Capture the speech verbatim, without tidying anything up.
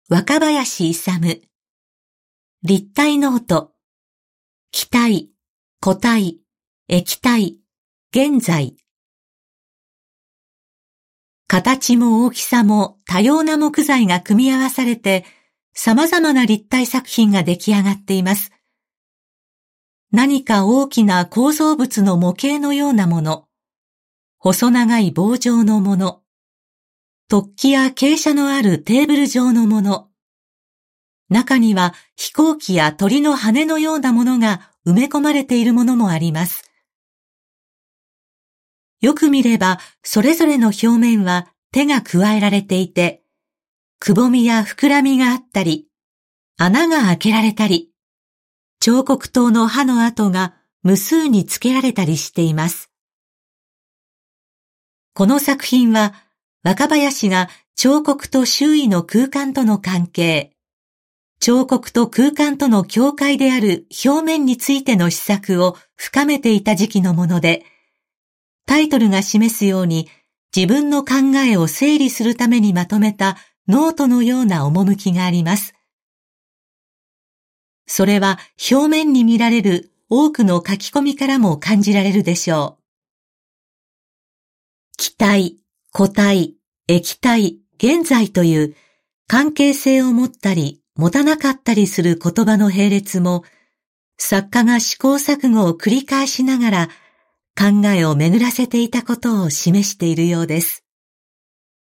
若林勇。立体ノート。気体、固体、液体、現在。形も大きさも多様な木材が組み合わされて、様々な立体作品が出来上がっています。何か大きな構造物の模型のようなもの、細長い棒状のもの、突起や傾斜のあるテーブル状のもの、中には飛行機や鳥の羽のようなものが埋め込まれているものもあります。よく見れば、それぞれの表面は手が加えられていて、くぼみや膨らみがあったり、穴が開けられたり、彫刻刀の刃の跡が無数につけられたりしています。この作品は、若林が彫刻と周囲の空間との関係、彫刻と空間との境界である表面についての思索を深めていた時期のもので、タイトルが示すように自分の考えを整理するためにまとめたノートのような趣があります。それは表面に見られる多くの書き込みからも感じられるでしょう。気体、固体、液体、現在という関係性を持ったり持たなかったりする言葉の並列も、作家が試行錯誤を繰り返しながら考えを巡らせていたことを示しているようです。